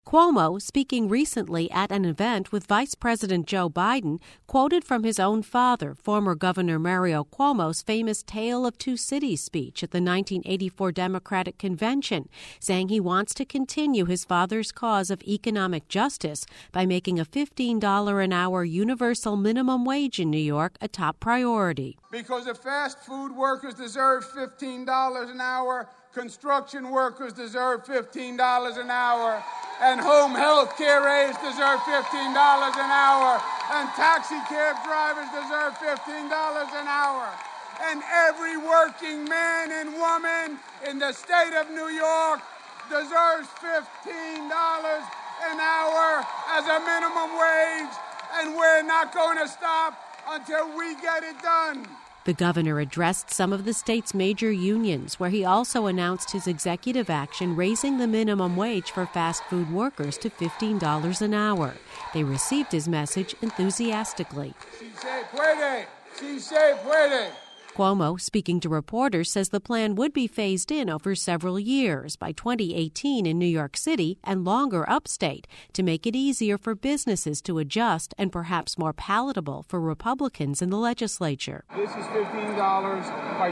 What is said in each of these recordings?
Cuomo, speaking recently at an event with Vice President Joe Biden, quoted from his own father, former Governor Mario Cuomo's famous Tale of Two Cities speech at the 1984 Democratic Convention, saying he wants to continue his father's cause of economic justice by making a $15 an hour universal minimum wage in New York a top priority. Because the fast food workers deserve $15 an hour, construction workers deserve $15 an hour, and home health care aides deserve $15 an hour, and taxi cab drivers deserve $15 an hour. And every working man and woman in the state of New York deserves $15 an hour as a minimum wage, and we're not going to stop until we get it done. The governor addressed some of the state's major unions, where he also announced his executive action raising the minimum wage for fast food workers to $15 an hour. They received his message enthusiastically. Si se puede. Si se puede. Cuomo, speaking to reporters, says the plan would be phased in over several years by 2018 in New York City and longer upstate to make it easier for businesses to adjust and perhaps more palatable for Republicans in the legislature. This is $15 by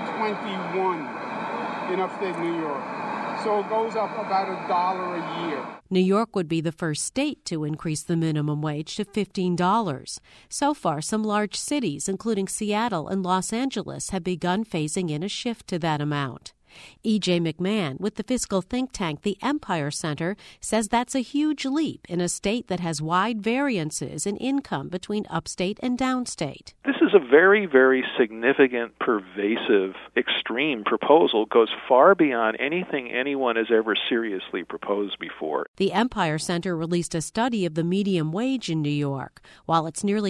2021 in upstate New York. So it goes up about $1 a year. New York would be the first state to increase the minimum wage to $15. So far, some large cities, including Seattle and Los Angeles, have begun phasing in a shift to that amount. E.J. McMahon, with the fiscal think tank the Empire Center, says that's a huge leap in a state that has wide variances in income between upstate and downstate. This is a very, very significant, pervasive, extreme proposal. It goes far beyond anything anyone has ever seriously proposed before. The Empire Center released a study of the median wage in New York. While it's nearly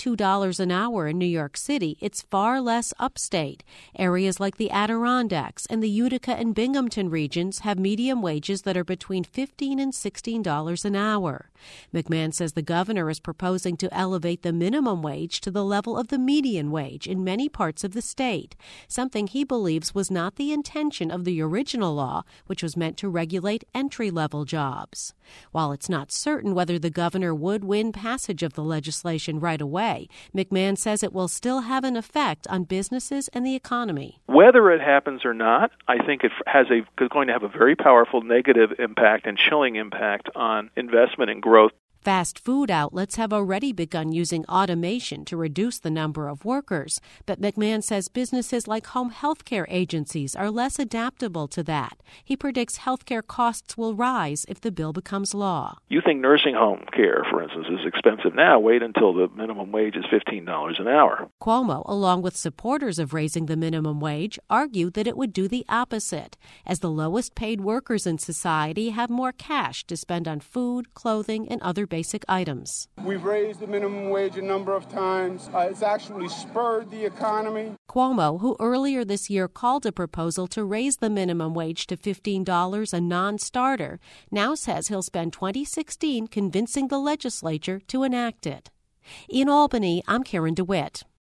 $22 an hour in New York City, it's far less upstate. Areas like the Adirondacks and the Utica and Binghamton regions have median wages that are between $15 and $16 an hour. McMahon says the governor is proposing to elevate the minimum wage to the level of the median wage in many parts of the state, something he believes was not the intention of the original law, which was meant to regulate entry-level jobs. While it's not certain whether the governor would win passage of the legislation right away, McMahon says it will still have an effect on businesses and the economy. Whether it happens or not, I think it is going to have a very powerful negative impact and chilling impact on investment and growth. Fast food outlets have already begun using automation to reduce the number of workers, but McMahon says businesses like home health care agencies are less adaptable to that. He predicts health care costs will rise if the bill becomes law. You think nursing home care, for instance, is expensive now. Wait until the minimum wage is $15 an hour. Cuomo, along with supporters of raising the minimum wage, argue that it would do the opposite, as the lowest paid workers in society have more cash to spend on food, clothing, and other basic items. We've raised the minimum wage a number of times. It's actually spurred the economy. Cuomo, who earlier this year called a proposal to raise the minimum wage to $15 a non-starter, now says he'll spend 2016 convincing the legislature to enact it. In Albany, I'm Karen DeWitt.